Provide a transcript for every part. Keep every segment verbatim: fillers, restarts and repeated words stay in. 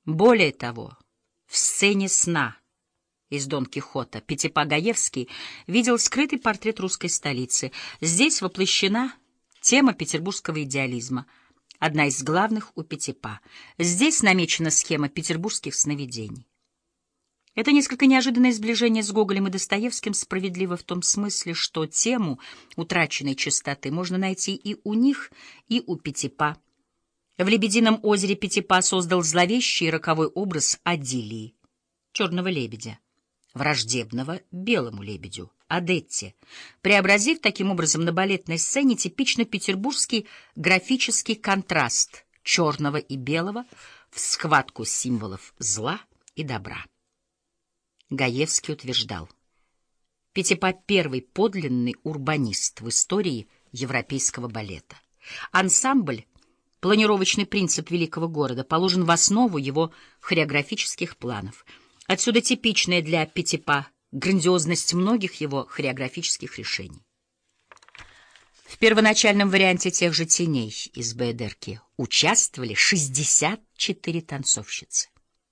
Более того, в сцене сна из Дон Кихота Пятипа Гаевский видел скрытый портрет русской столицы. Здесь воплощена тема петербургского идеализма, одна из главных у Пятипа. Здесь намечена схема петербургских сновидений. Это несколько неожиданное сближение с Гоголем и Достоевским справедливо в том смысле, что тему утраченной чистоты можно найти и у них, и у Пятипа. В «Лебедином озере» Пятипа создал зловещий и роковой образ Адилии, черного лебедя, враждебного белому лебедю, Одетте, преобразив таким образом на балетной сцене типично петербургский графический контраст черного и белого в схватку символов зла и добра. Гаевский утверждал: Пятипа — первый подлинный урбанист в истории европейского балета. Ансамбль, планировочный принцип великого города, положен в основу его хореографических планов. Отсюда типичная для Пятипа грандиозность многих его хореографических решений. В первоначальном варианте тех же «Теней» из Баэдерки участвовали шестьдесят четыре танцовщицы.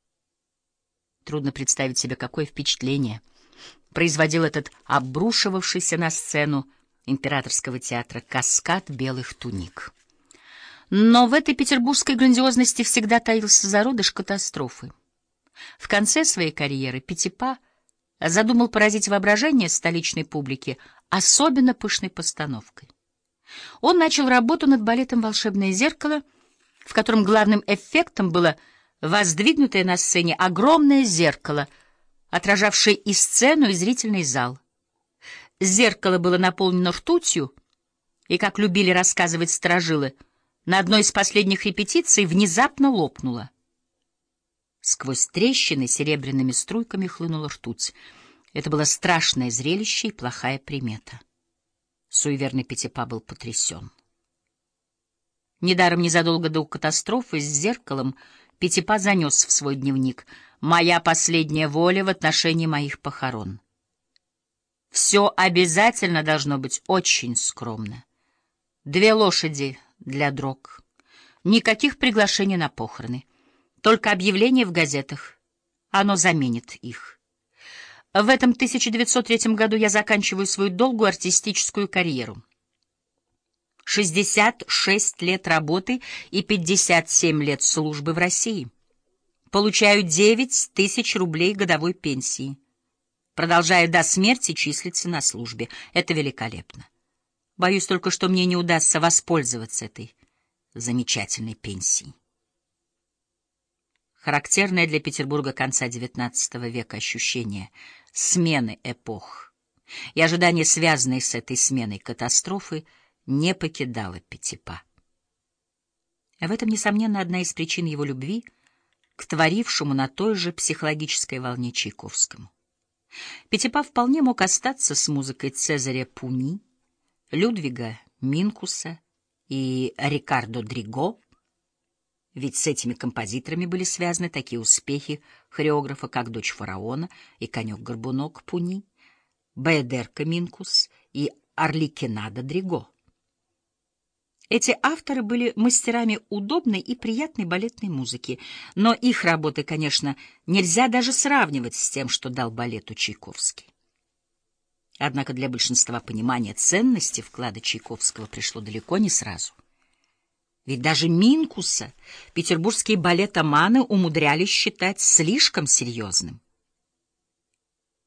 Трудно представить себе, какое впечатление производил этот обрушивавшийся на сцену императорского театра каскад белых туник. Но в этой петербургской грандиозности всегда таился зародыш катастрофы. В конце своей карьеры Пятипа задумал поразить воображение столичной публики особенно пышной постановкой. Он начал работу над балетом «Волшебное зеркало», в котором главным эффектом было воздвигнутое на сцене огромное зеркало, отражавшее и сцену, и зрительный зал. Зеркало было наполнено ртутью, и, как любили рассказывать старожилы, на одной из последних репетиций внезапно лопнуло. Сквозь трещины серебряными струйками хлынула ртуть. Это было страшное зрелище и плохая примета. Суеверный Пятипа был потрясен. Недаром незадолго до катастрофы с зеркалом Пятипа занес в свой дневник: «Моя последняя воля в отношении моих похорон. Все обязательно должно быть очень скромно. Две лошади для дрог, никаких приглашений на похороны, только объявление в газетах, оно заменит их. В этом тысяча девятьсот третьем году я заканчиваю свою долгую артистическую карьеру. шестьдесят шесть лет работы и пятьдесят семь лет службы в России. Получаю девять тысяч рублей годовой пенсии. Продолжаю до смерти числиться на службе. Это великолепно. Боюсь только, что мне не удастся воспользоваться этой замечательной пенсией». Характерное для Петербурга конца девятнадцатого века ощущение смены эпох и ожидание, связанные с этой сменой катастрофы, не покидало Пятипа. В этом, несомненно, одна из причин его любви к творившему на той же психологической волне Чайковскому. Пятипа вполне мог остаться с музыкой Цезаря Пуни, Людвига Минкуса и Рикардо Дриго, ведь с этими композиторами были связаны такие успехи хореографа, как «Дочь фараона» и «Конек-горбунок» Пуни, Баэдерка Минкус и Орликинада Дриго. Эти авторы были мастерами удобной и приятной балетной музыки, но их работы, конечно, нельзя даже сравнивать с тем, что дал балету Чайковский. Однако для большинства понимание ценности вклада Чайковского пришло далеко не сразу. Ведь даже Минкуса петербургские балетоманы умудрялись считать слишком серьезным.